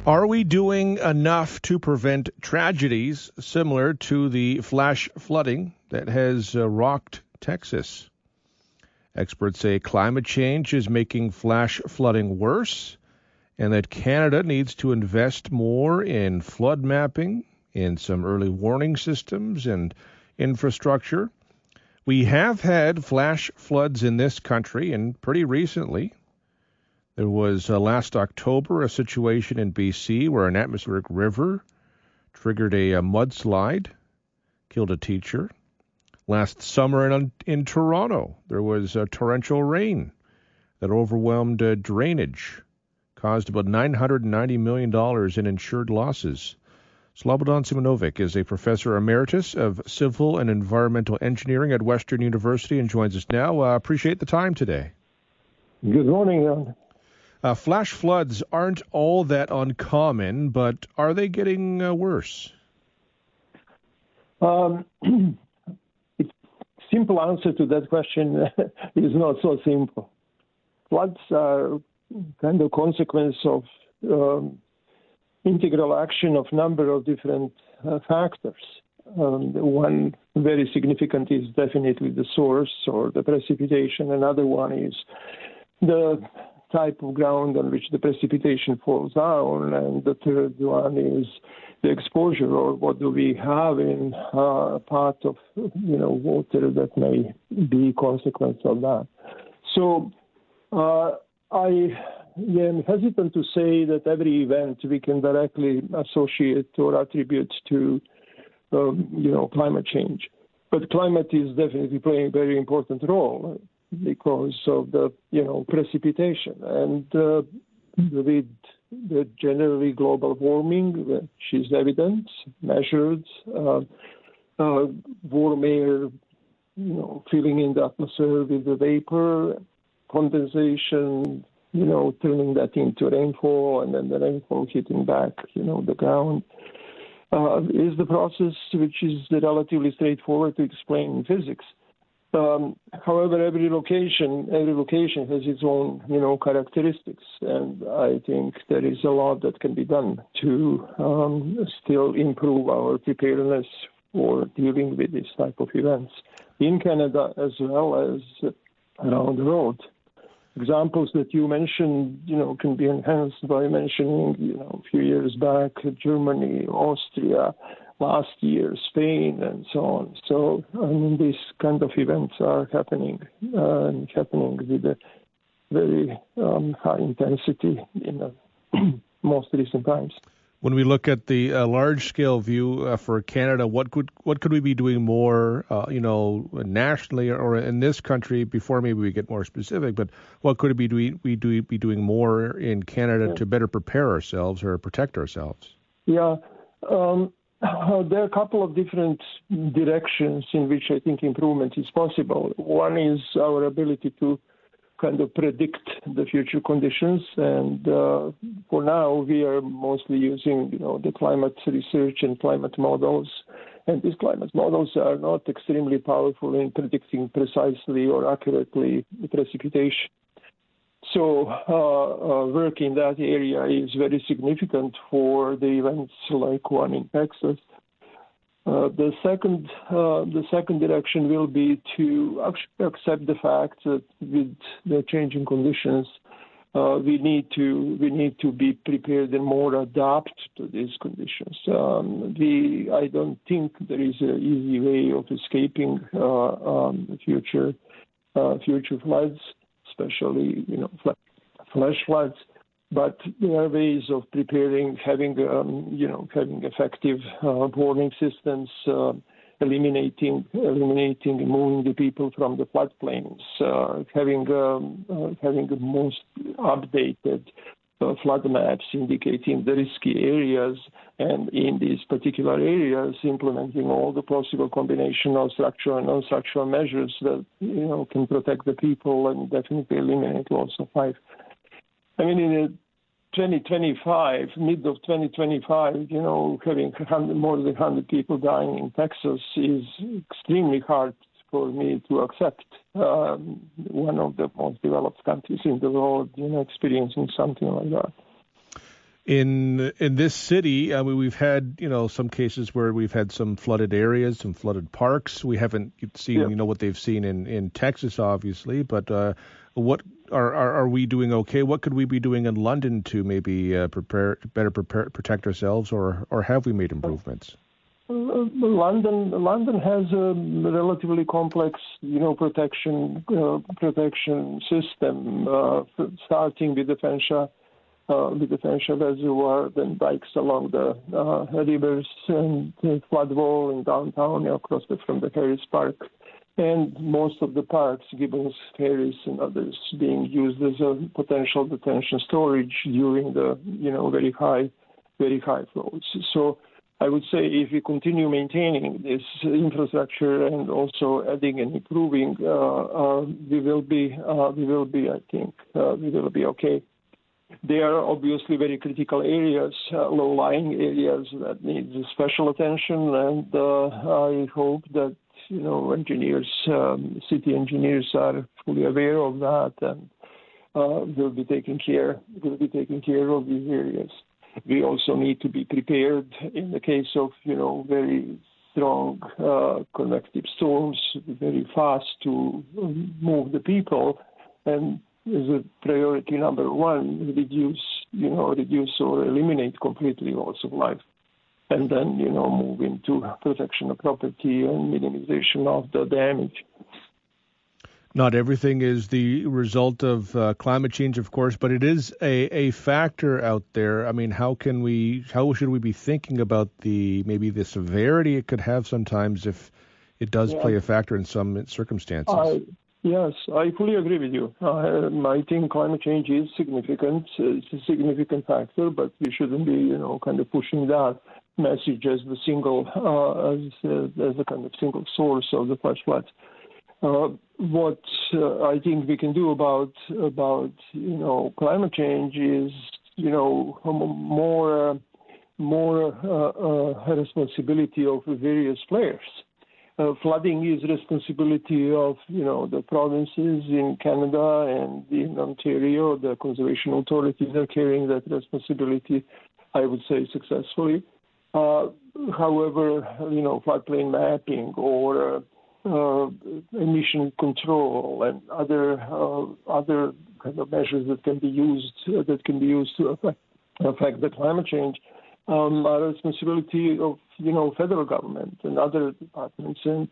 Are we doing enough to prevent tragedies similar to the flash flooding that has rocked Texas? Experts say climate change is making flash flooding worse and that Canada needs to invest more in flood mapping, in some early warning systems and infrastructure. We have had flash floods in this country, and pretty recently. There was last October a situation in BC where an atmospheric river triggered a mudslide, killed a teacher. Last summer in Toronto, there was torrential rain that overwhelmed drainage, caused about $990 million in insured losses. Slobodan Simonovic is a professor emeritus of civil and environmental engineering at Western University and joins us now. Appreciate the time today. Good morning. Flash floods aren't all that uncommon, but are they getting worse? The simple answer to that question is not so simple. Floods are kind of consequence of integral action of number of different factors. One very significant is definitely the source or the precipitation. Another one is the type of ground on which the precipitation falls down, and the third one is the exposure, or what do we have in part of water that may be consequence of that. So I am hesitant to say that every event we can directly associate or attribute to climate change, but climate is definitely playing a very important role because of the precipitation and with the generally global warming, which is evident, measured, warm air, filling in the atmosphere with the vapor, condensation, turning that into rainfall, and then the rainfall hitting back, the ground, is the process which is relatively straightforward to explain in physics. However, every location has its own, characteristics, and I think there is a lot that can be done to still improve our preparedness for dealing with this type of events in Canada as well as around the world. Examples that you mentioned, can be enhanced by mentioning, a few years back, Germany, Austria, last year, Spain, and so on. So, these kind of events are happening with a very high intensity in the most recent times. When we look at the large-scale view for Canada, what could we be doing more, nationally or in this country? Before maybe we get more specific, but what could we be doing more in Canada to better prepare ourselves or protect ourselves? Yeah. There are a couple of different directions in which I think improvement is possible. One is our ability to kind of predict the future conditions, and for now we are mostly using, the climate research and climate models. And these climate models are not extremely powerful in predicting precisely or accurately the precipitation. So work in that area is very significant for the events like one in Texas. The second direction will be to actually accept the fact that with the changing conditions, we need to be prepared and more adapt to these conditions. I don't think there is an easy way of escaping future floods, especially flash floods. But there are ways of preparing, having effective warning systems, eliminating and moving the people from the floodplains, having the most updated flood maps indicating the risky areas, and in these particular areas, implementing all the possible combination of structural and non-structural measures that can protect the people and definitely eliminate loss of life. I mean, in 2025, mid of 2025, having more than 100 people dying in Texas is extremely hard for me to accept. One of the most developed countries in the world, experiencing something like that. In this city, I mean, we've had some cases where we've had some flooded areas, some flooded parks. We haven't seen what they've seen in Texas, obviously. But what are we doing okay? What could we be doing in London to maybe protect ourselves, or have we made improvements? London has a relatively complex, protection system, starting with the Fanshawe Reservoir, then dikes along the rivers and the flood wall in downtown, across from the Harris Park, and most of the parks, Gibbons, Harris, and others, being used as a potential detention storage during the very high flows. So I would say if we continue maintaining this infrastructure and also adding and improving, we will be okay. There are obviously very critical areas, low-lying areas that need special attention, and I hope that city engineers are fully aware of that and will be taking care of these areas. We also need to be prepared in the case of very strong convective storms, very fast to move the people, and as a priority number one, reduce or eliminate completely loss of life, and then move into protection of property and minimization of the damage. Not everything is the result of climate change, of course, but it is a factor out there. I mean, how should we be thinking about maybe the severity it could have sometimes if it does play a factor in some circumstances? Yes, I fully agree with you. I think climate change is significant. It's a significant factor, but we shouldn't be, kind of pushing that message as the as a kind of single source of the flash floods. What I think we can do about climate change is more responsibility of various players. Flooding is responsibility of the provinces in Canada and in Ontario. The conservation authorities are carrying that responsibility, I would say, successfully. However, floodplain mapping or emission control and other kind of measures that can be used to affect the climate change are responsibility of federal government and other departments. And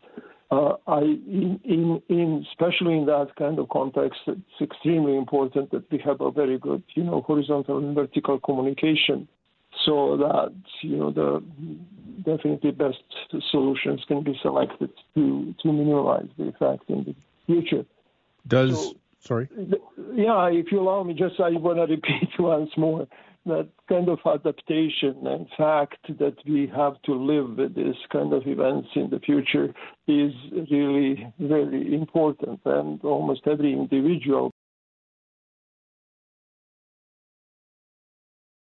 especially in that kind of context, it's extremely important that we have a very good horizontal and vertical communication, so that the definitely best solutions can be selected to minimize the effect in the future. If you allow me, I want to repeat once more that kind of adaptation and fact that we have to live with this kind of events in the future is really very important, and almost every individual